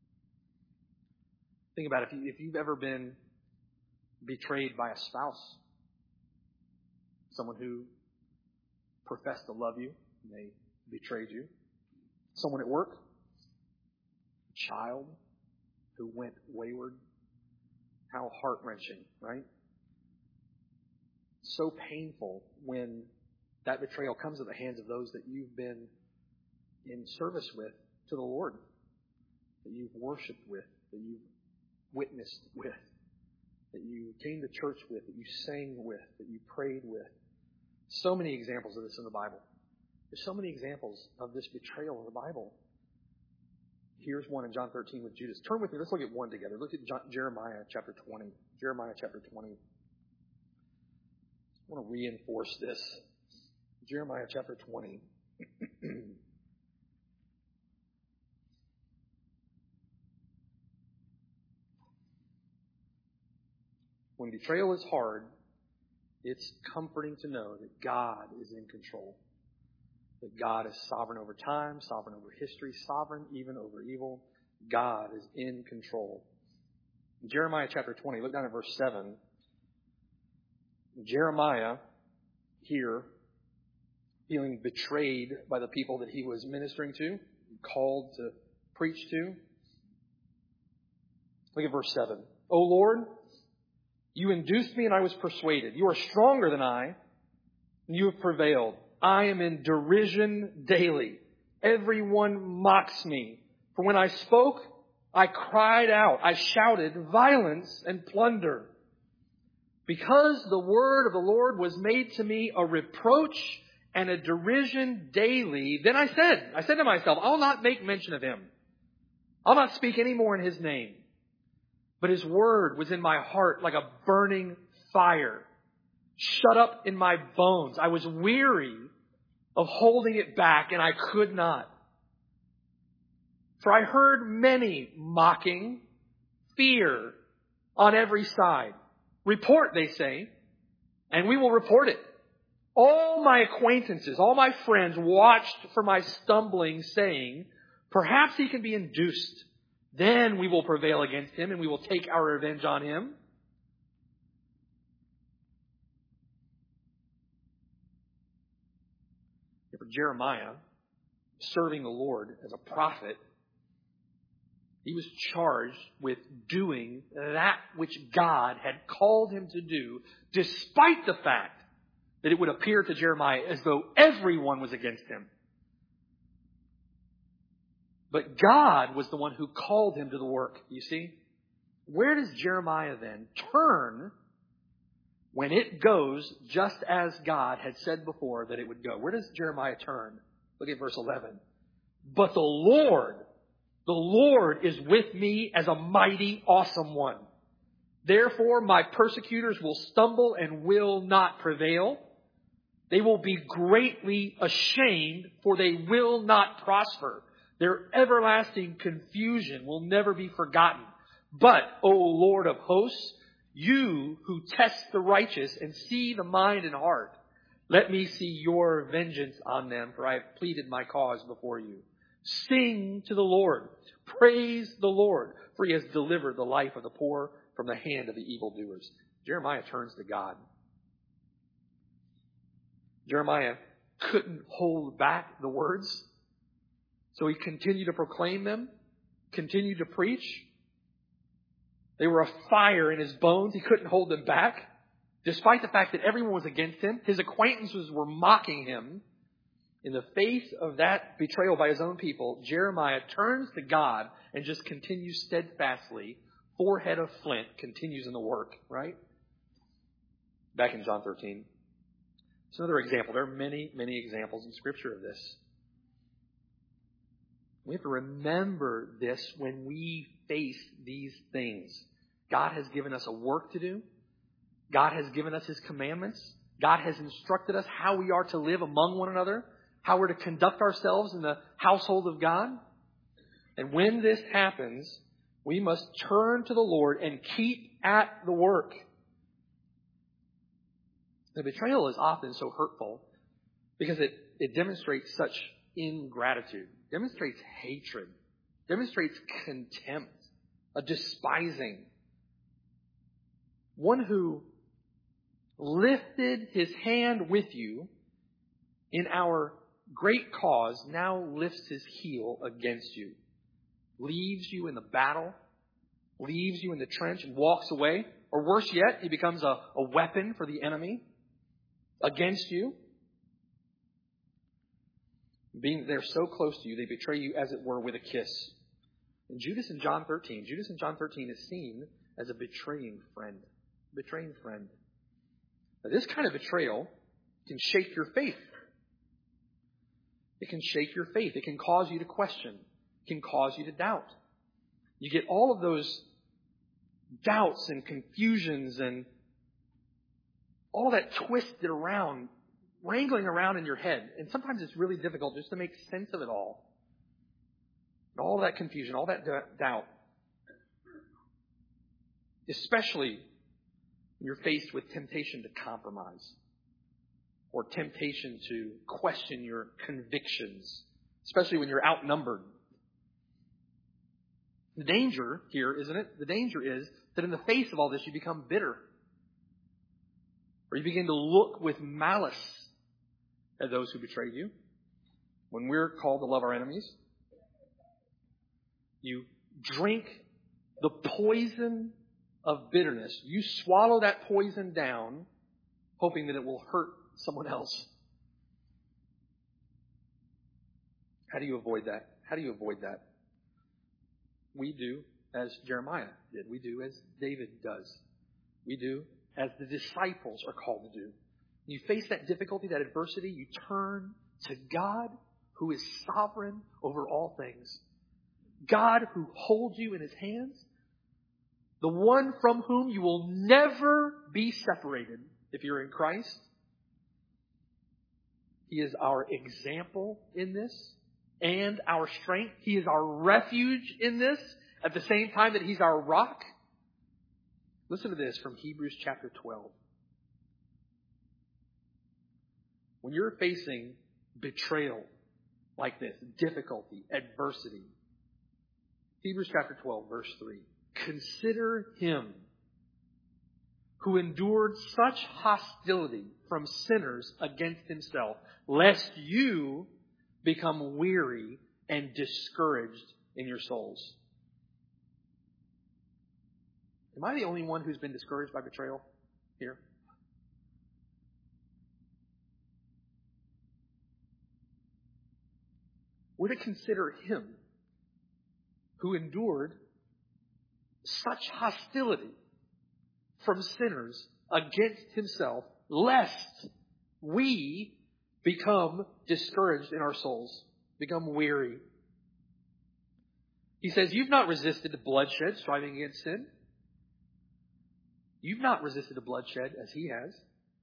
Think about it. If you've ever been betrayed by a spouse, someone who professed to love you, and they betrayed you. Someone at work, a child who went wayward. How heart-wrenching, right? So painful when that betrayal comes at the hands of those that you've been in service with to the Lord, that you've worshiped with, that you've witnessed with, that you came to church with, that you sang with, that you prayed with. So many examples of this in the Bible. There's so many examples of this betrayal in the Bible. Here's one in John 13 with Judas. Turn with me. Let's look at one together. Look at Jeremiah chapter 20. Jeremiah chapter 20. I want to reinforce this. Jeremiah chapter 20. When betrayal is hard, It's comforting to know that God is in control. That God is sovereign over time, sovereign over history, sovereign even over evil. God is in control. In Jeremiah chapter 20, look down at verse 7. Jeremiah here, feeling betrayed by the people that he was ministering to, called to preach to. Look at verse 7. O Lord, you induced me and I was persuaded. You are stronger than I, and you have prevailed. I am in derision daily. Everyone mocks me. For when I spoke, I cried out. I shouted violence and plunder. Because the word of the Lord was made to me a reproach and a derision daily, then I said to myself, I'll not make mention of him. I'll not speak any more in his name. But his word was in my heart like a burning fire, shut up in my bones. I was weary of holding it back, and I could not. For I heard many mocking, fear on every side. Report, they say, and we will report it. All my acquaintances, all my friends watched for my stumbling, saying, perhaps he can be induced. Then we will prevail against him, and we will take our revenge on him. For Jeremiah, serving the Lord as a prophet, he was charged with doing that which God had called him to do, despite the fact that it would appear to Jeremiah as though everyone was against him. But God was the one who called him to the work, you see. Where does Jeremiah then turn when it goes just as God had said before that it would go? Where does Jeremiah turn? Look at verse 11. But the Lord is with me as a mighty, awesome one. Therefore, my persecutors will stumble and will not prevail. They will be greatly ashamed, for they will not prosper. Their everlasting confusion will never be forgotten. But, O Lord of hosts, you who test the righteous and see the mind and heart, let me see your vengeance on them, for I have pleaded my cause before you. Sing to the Lord. Praise the Lord, for he has delivered the life of the poor from the hand of the evildoers. Jeremiah turns to God. Jeremiah couldn't hold back the words, so he continued to proclaim them, continued to preach. They were a fire in his bones. He couldn't hold them back. Despite the fact that everyone was against him, his acquaintances were mocking him. In the face of that betrayal by his own people, Jeremiah turns to God and just continues steadfastly. Forehead of flint, continues in the work, right? Back in John 13. It's another example. There are many, many examples in Scripture of this. We have to remember this when we face these things. God has given us a work to do. God has given us His commandments. God has instructed us how we are to live among one another, how we're to conduct ourselves in the household of God. And when this happens, we must turn to the Lord and keep at the work. The betrayal is often so hurtful because it demonstrates such ingratitude, demonstrates hatred, demonstrates contempt, a despising. One who lifted his hand with you in our great cause now lifts his heel against you, leaves you in the battle, leaves you in the trench and walks away. Or worse yet, he becomes a weapon for the enemy against you. Being there so close to you, they betray you as it were with a kiss. And Judas in John 13 is seen as a betraying friend. Betraying friend. Now, this kind of betrayal can shake your faith. It can shake your faith. It can cause you to question. It can cause you to doubt. You get all of those doubts and confusions and all that twisted around, wrangling around in your head. And sometimes it's really difficult just to make sense of it all. All that confusion, all that doubt. Especially When you're faced with temptation to compromise or temptation to question your convictions, especially when you're outnumbered. The danger here, isn't it? The danger is that in the face of all this, you become bitter. Or you begin to look with malice at those who betrayed you. When we're called to love our enemies, you drink the poison of bitterness. You swallow that poison down, hoping that it will hurt someone else. How do you avoid that? How do you avoid that? We do as Jeremiah did. We do as David does. We do as the disciples are called to do. When you face that difficulty, that adversity, you turn to God who is sovereign over all things. God who holds you in His hands. The one from whom you will never be separated if you're in Christ. He is our example in this and our strength. He is our refuge in this at the same time that He's our rock. Listen to this from Hebrews chapter 12. When you're facing betrayal like this, difficulty, adversity, Hebrews chapter 12, verse 3. Consider Him who endured such hostility from sinners against Himself, lest you become weary and discouraged in your souls. Am I the only one who's been discouraged by betrayal here? We're to consider Him who endured such hostility from sinners against Himself, lest we become discouraged in our souls, become weary. He says, you've not resisted the bloodshed, striving against sin. You've not resisted the bloodshed as He has.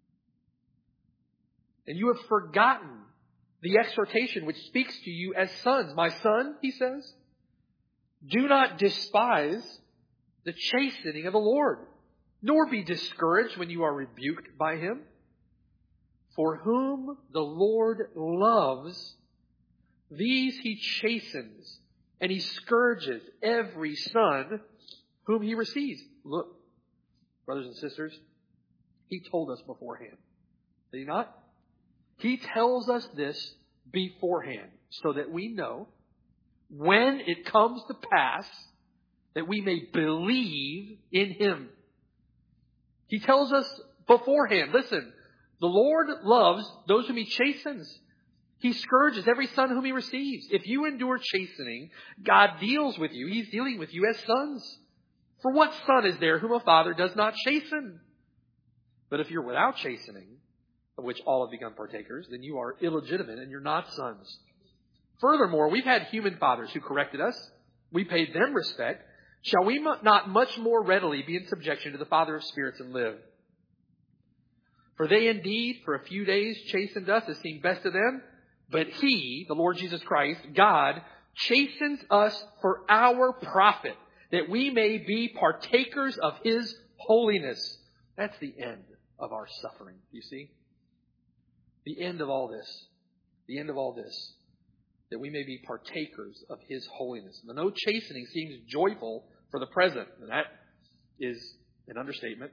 And you have forgotten the exhortation which speaks to you as sons. My son, He says, do not despise the chastening of the Lord, nor be discouraged when you are rebuked by Him. For whom the Lord loves, these He chastens, and He scourges every son whom He receives. Look, brothers and sisters, He told us beforehand. Did He not? He tells us this beforehand so that we know when it comes to pass that we may believe in Him. He tells us beforehand, listen, the Lord loves those whom He chastens. He scourges every son whom He receives. If you endure chastening, God deals with you. He's dealing with you as sons. For what son is there whom a father does not chasten? But if you're without chastening, of which all have become partakers, then you are illegitimate and you're not sons. Furthermore, we've had human fathers who corrected us. We paid them respect. Shall we not much more readily be in subjection to the Father of spirits and live? For they indeed, for a few days, chastened us as seemed best to them. But He, the Lord Jesus Christ, God, chastens us for our profit, that we may be partakers of His holiness. That's the end of our suffering, you see? The end of all this. The end of all this. That we may be partakers of His holiness. Now, no chastening seems joyful for the present. And that is an understatement.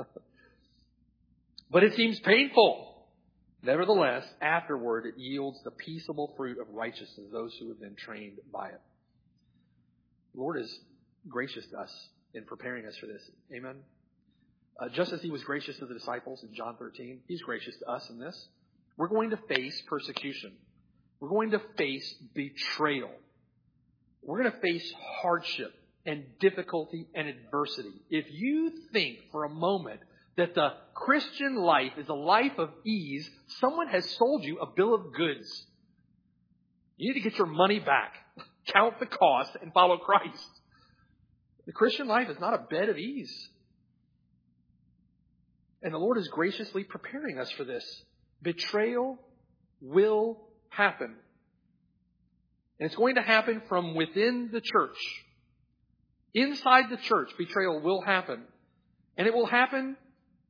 But it seems painful. Nevertheless, afterward it yields the peaceable fruit of righteousness to those who have been trained by it. The Lord is gracious to us in preparing us for this. Amen. Just as He was gracious to the disciples in John 13, He's gracious to us in this. We're going to face persecution. We're going to face betrayal. We're going to face hardship and difficulty and adversity. If you think for a moment that the Christian life is a life of ease, someone has sold you a bill of goods. You need to get your money back. Count the cost and follow Christ. The Christian life is not a bed of ease. And the Lord is graciously preparing us for this. Betrayal will happen. And it's going to happen from within the church. Inside the church, betrayal will happen. And it will happen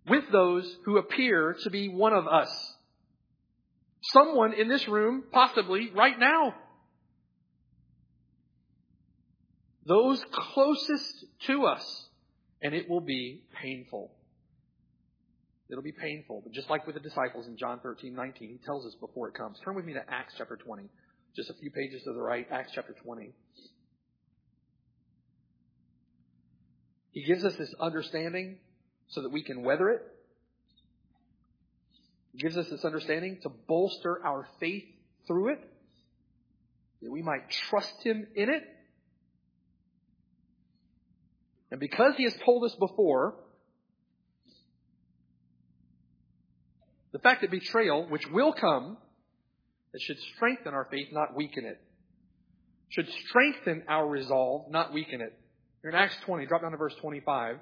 with those who appear to be one of us. Someone in this room, possibly right now. Those closest to us. And it will be painful. It'll be painful. But just like with the disciples in John 13:19, he tells us before it comes. Turn with me to Acts chapter 20. Just a few pages to the right, Acts chapter 20. He gives us this understanding so that we can weather it. He gives us this understanding to bolster our faith through it, that we might trust Him in it. And because He has told us before, the fact that betrayal, which will come, it should strengthen our faith, not weaken it. Should strengthen our resolve, not weaken it. Here in Acts 20, drop down to verse 25.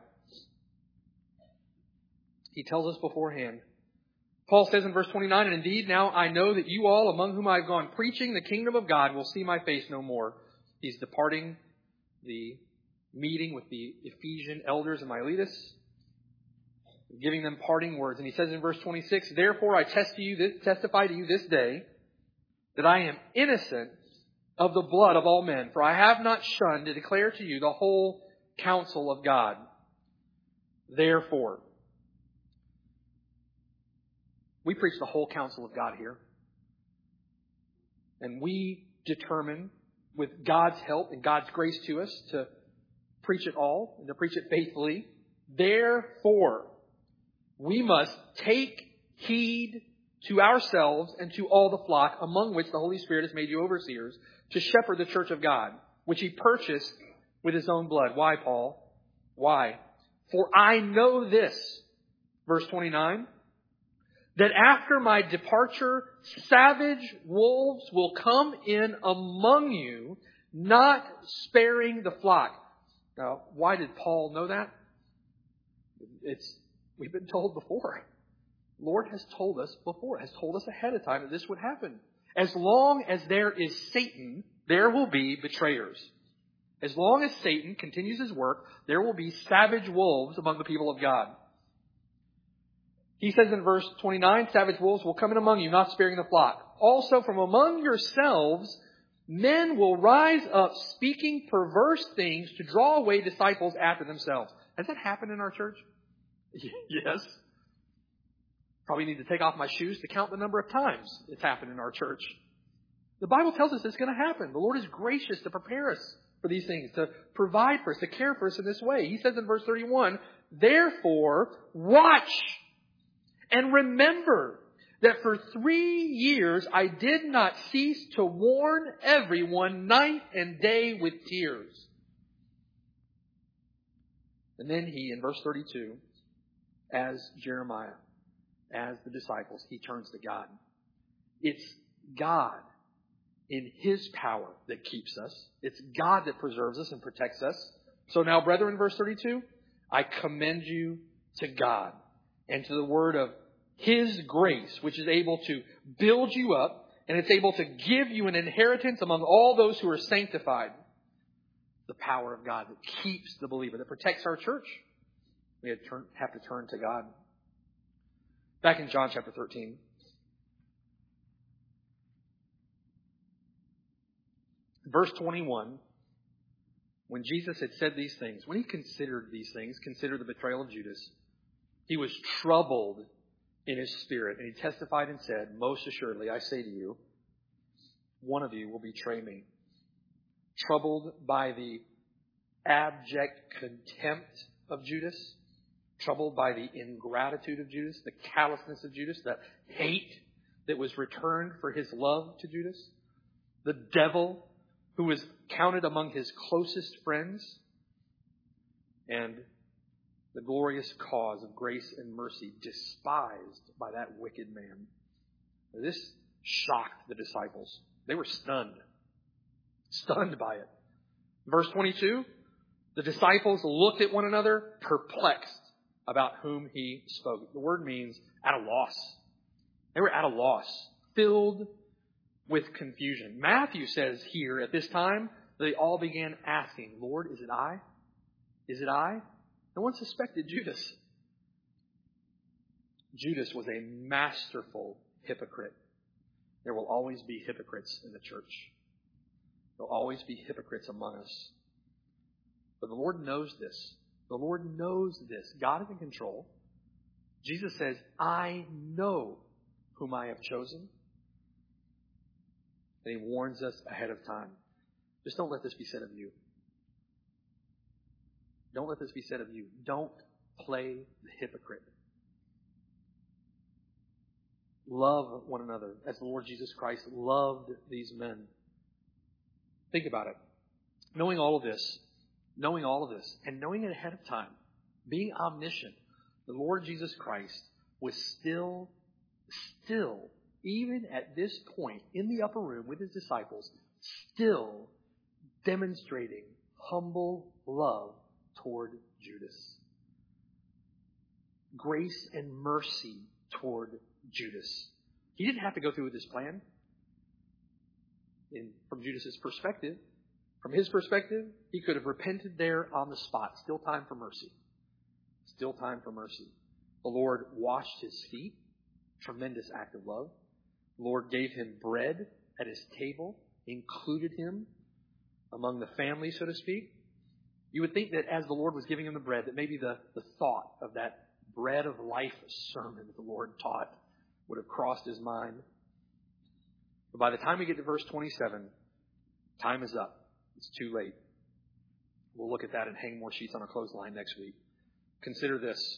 He tells us beforehand. Paul says in verse 29, "And indeed now I know that you all among whom I have gone preaching the kingdom of God will see my face no more." He's departing the meeting with the Ephesian elders in Miletus, giving them parting words. And he says in verse 26, "Therefore I testify to you this day that I am innocent of the blood of all men, for I have not shunned to declare to you the whole counsel of God. Therefore," we preach the whole counsel of God here. And we determine, with God's help and God's grace to us, to preach it all and to preach it faithfully. Therefore, we must take heed to ourselves and to all the flock among which the Holy Spirit has made you overseers to shepherd the church of God, which He purchased with His own blood. Why, Paul? Why? "For I know this," verse 29, "that after my departure, savage wolves will come in among you, not sparing the flock." Now, why did Paul know that? We've been told before. The Lord has told us before, has told us ahead of time that this would happen. As long as there is Satan, there will be betrayers. As long as Satan continues his work, there will be savage wolves among the people of God. He says in verse 29, "Savage wolves will come in among you, not sparing the flock. Also from among yourselves, men will rise up speaking perverse things to draw away disciples after themselves." Has that happened in our church? Yes. Probably need to take off my shoes to count the number of times it's happened in our church. The Bible tells us it's going to happen. The Lord is gracious to prepare us for these things, to provide for us, to care for us in this way. He says in verse 31, "Therefore, watch and remember that for 3 years I did not cease to warn everyone night and day with tears." And then he, in verse 32, as Jeremiah, as the disciples, he turns to God. It's God in His power that keeps us. It's God that preserves us and protects us. So now, brethren, verse 32, "I commend you to God and to the word of His grace, which is able to build you up, and it's able to give you an inheritance among all those who are sanctified." The power of God that keeps the believer, that protects our church. We have to turn to God. Back in John chapter 13. Verse 21. When Jesus had said these things, when He considered these things, considered the betrayal of Judas, He was troubled in His spirit. And He testified and said, "Most assuredly, I say to you, one of you will betray me." Troubled by the abject contempt of Judas, troubled by the ingratitude of Judas, the callousness of Judas, the hate that was returned for his love to Judas, the devil who was counted among His closest friends, and the glorious cause of grace and mercy despised by that wicked man. This shocked the disciples. They were stunned by it. Verse 22, the disciples looked at one another, perplexed about whom He spoke. The word means at a loss. They were at a loss, filled with confusion. Matthew says here at this time, they all began asking, "Lord, is it I? Is it I?" No one suspected Judas. Judas was a masterful hypocrite. There will always be hypocrites in the church. There will always be hypocrites among us. But the Lord knows this. The Lord knows this. God is in control. Jesus says, I know whom I have chosen. And He warns us ahead of time. Just don't let this be said of you. Don't let this be said of you. Don't play the hypocrite. Love one another as the Lord Jesus Christ loved these men. Think about it. Knowing all of this, and knowing it ahead of time, being omniscient, the Lord Jesus Christ was still, even at this point in the upper room with His disciples, still demonstrating humble love toward Judas. Grace and mercy toward Judas. He didn't have to go through with his plan. From Judas's perspective, from his perspective, he could have repented there on the spot. Still time for mercy. Still time for mercy. The Lord washed his feet. Tremendous act of love. The Lord gave him bread at his table, included him among the family, so to speak. You would think that as the Lord was giving him the bread, that maybe the thought of that bread of life sermon that the Lord taught would have crossed his mind. But by the time we get to verse 27, time is up. It's too late. We'll look at that and hang more sheets on our clothesline next week. Consider this.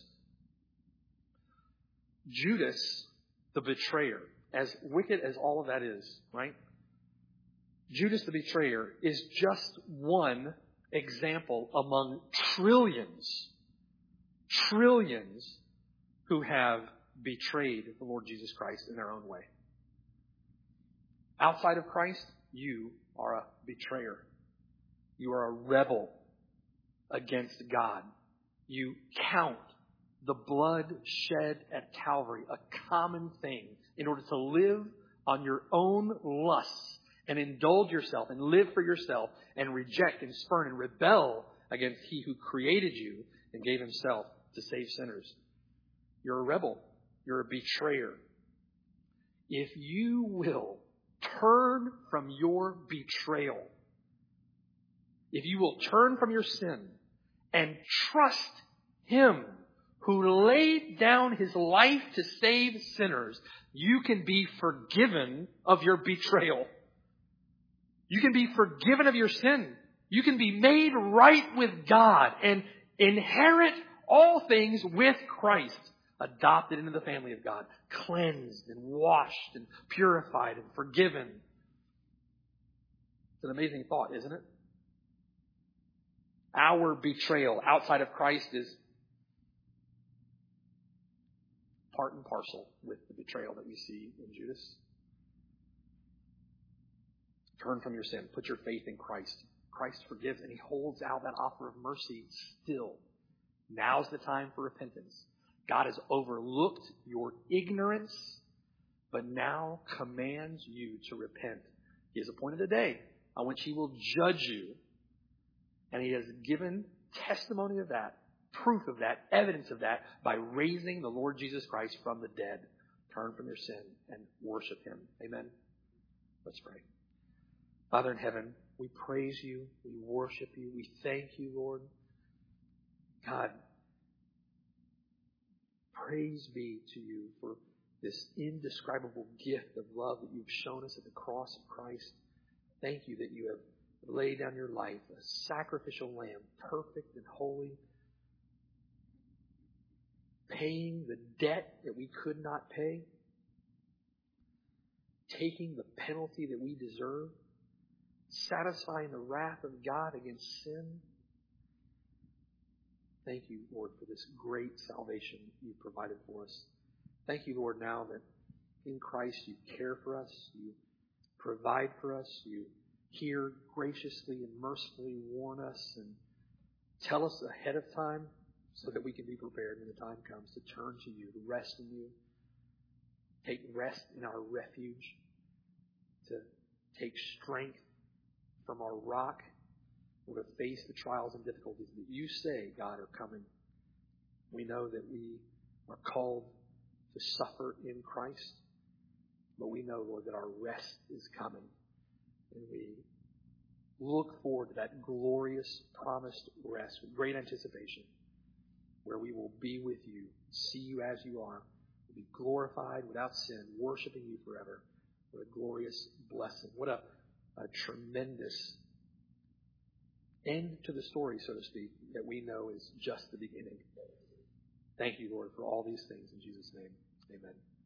Judas, the betrayer, as wicked as all of that is, right? Judas the betrayer is just one example among trillions who have betrayed the Lord Jesus Christ in their own way. Outside of Christ, you are a betrayer. You are a rebel against God. You count the blood shed at Calvary a common thing in order to live on your own lusts and indulge yourself and live for yourself and reject and spurn and rebel against He who created you and gave Himself to save sinners. You're a rebel. You're a betrayer. If you will turn from your betrayal, if you will turn from your sin and trust Him who laid down His life to save sinners, you can be forgiven of your betrayal. You can be forgiven of your sin. You can be made right with God and inherit all things with Christ, adopted into the family of God, cleansed and washed and purified and forgiven. It's an amazing thought, isn't it? Our betrayal outside of Christ is part and parcel with the betrayal that we see in Judas. Turn from your sin. Put your faith in Christ. Christ forgives, and He holds out that offer of mercy still. Now's the time for repentance. God has overlooked your ignorance, but now commands you to repent. He has appointed a day on which He will judge you, and He has given testimony of that, proof of that, evidence of that, by raising the Lord Jesus Christ from the dead. Turn from your sin and worship Him. Amen? Let's pray. Father in heaven, we praise You, we worship You, we thank You, Lord. God, praise be to You for this indescribable gift of love that You've shown us at the cross of Christ. Thank You that You have laid down Your life, a sacrificial lamb, perfect and holy, paying the debt that we could not pay, taking the penalty that we deserve, satisfying the wrath of God against sin. Thank You, Lord, for this great salvation You've provided for us. Thank You, Lord, now that in Christ You care for us, You provide for us, You hear graciously and mercifully warn us and tell us ahead of time so that we can be prepared when the time comes to turn to You, to rest in You, take rest in our refuge, to take strength from our rock, or to face the trials and difficulties that You say, God, are coming. We know that we are called to suffer in Christ. But we know, Lord, that our rest is coming. And we look forward to that glorious promised rest with great anticipation, where we will be with you, see you as you are, will be glorified without sin, worshiping you forever. What a glorious blessing. What a tremendous end to the story, so to speak, that we know is just the beginning. Thank you, Lord, for all these things. In Jesus' name, amen.